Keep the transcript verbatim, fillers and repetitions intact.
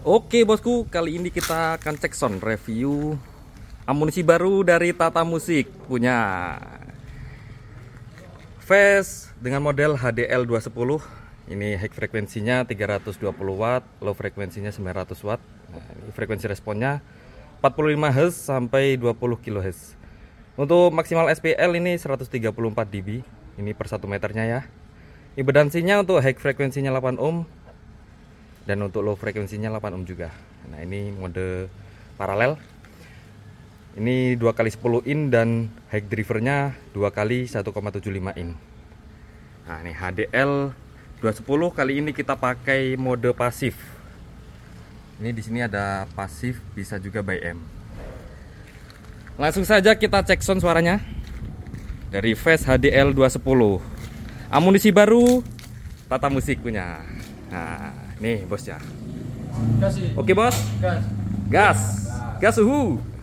Oke bosku, kali ini kita akan cek sound review amunisi baru dari Tata Music punya Fast dengan model H D L dua sepuluh. Ini high frekuensinya tiga ratus dua puluh watt, low frekuensinya sembilan ratus watt. Nah, ini frekuensi responnya empat puluh lima hertz sampai dua puluh kilohertz. Untuk maksimal S P L ini seratus tiga puluh empat dB. Ini per satu meternya ya. Impedansinya untuk high frekuensinya delapan ohm dan untuk low frekuensinya delapan ohm juga. Nah, ini mode paralel. Ini dua kali sepuluh in dan high drivernya dua kali satu koma tujuh lima in. Nah, ini H D L dua sepuluh, kali ini kita pakai mode pasif. Ini di sini ada pasif, bisa juga by M. Langsung saja kita cek sound suaranya dari Fast H D L dua sepuluh. Amunisi baru Tata Music punya. Nah, nih bos ya. Gas. Oke bos. Gas. Gas. Gas suhu.